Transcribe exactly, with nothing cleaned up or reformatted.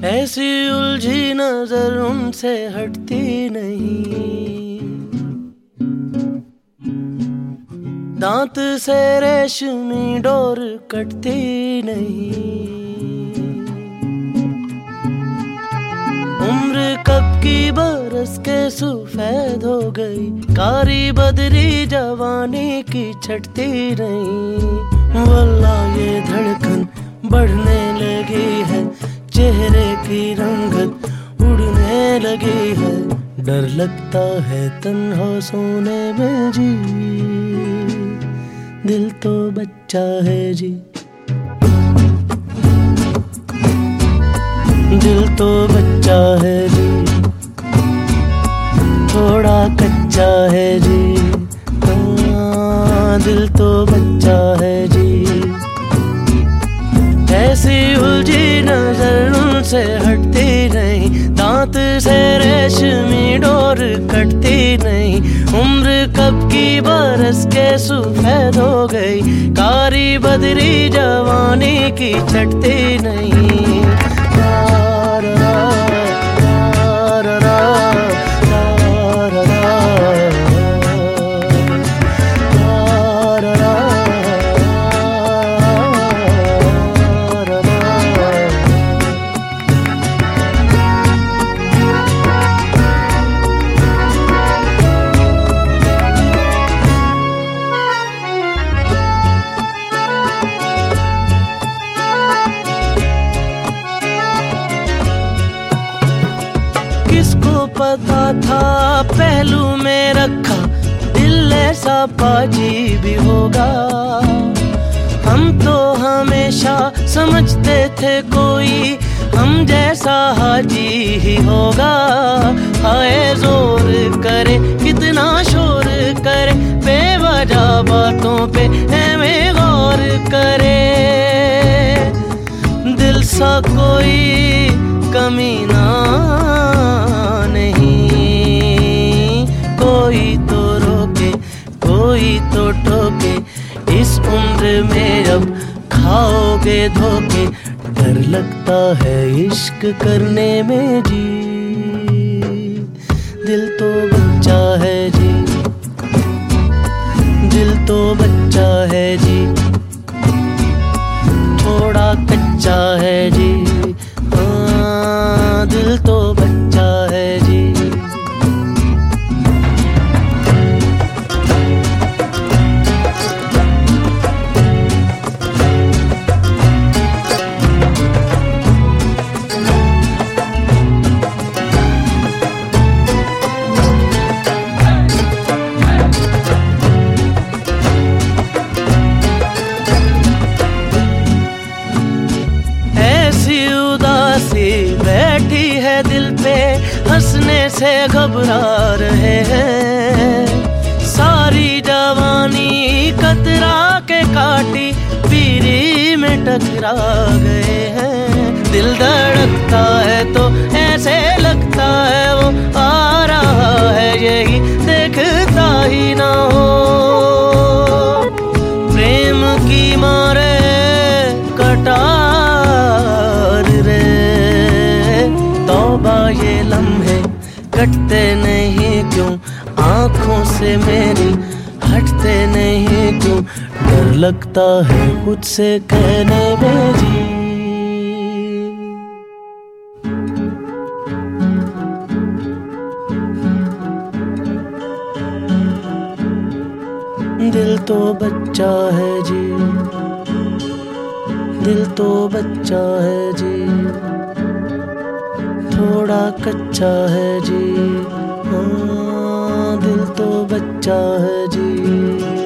ऐसी उलझी नजर उनसे हटती नहीं, दांत से रेशमी डोर कटती नहीं। उम्र कब की बरस के सफेद हो गई, कारी बदरी जवानी की छटती नहीं। वल्लाह ये धड़कन बढ़ने लगी है, चेहरे की रंगत उड़ने लगी है। डर लगता है तन्हा सोने में जी, दिल तो बच्चा है जी, दिल तो बच्चा है जी, थोड़ा कच्चा है जी। हाँ, दिल तो बच्चा है जी। ऐसी उलझी नजर उनसे हटती नहीं, दांत से रेशमी डोर कटती नहीं। उम्र कब की बरस के सफेद हो गई, कारी बदरी जवानी की छटती नहीं। किसको पता था पहलू में रखा दिल ऐसा पाजी भी होगा। हम तो हमेशा समझते थे कोई हम जैसा हाजी ही होगा। हाय जोर करे कितना शोर करे, बेवजह बातों पे हमें गौर करे। दिल सा कोई कमीना नहीं, कोई तो रोके कोई तो टोके। इस उम्र में अब खाओगे धोखे, डर लगता है इश्क करने में जी। दिल तो बच्चा है जी, दिल तो बच्चा है जी, थोड़ा कच्चा है जी। हाँ, दिल तो बच्चा है जी। बैठी है दिल पे हंसने से घबरा रहे हैं। सारी जवानी कतरा के काटी पीरी में टकरा गए हैं। दिल धड़कता है तो ऐसे लगता है वो आ रहा है, यही देखता ही ना हो। प्रेम की मारे कटार रे, तौबा ये लम्हे कटते नहीं क्यों, आँखों से मेरी हटते नहीं क्यों। डर लगता है खुद से कहने में जी। दिल तो बच्चा है जी, दिल तो बच्चा है जी, थोड़ा कच्चा है जी। हाँ, दिल तो बच्चा है जी।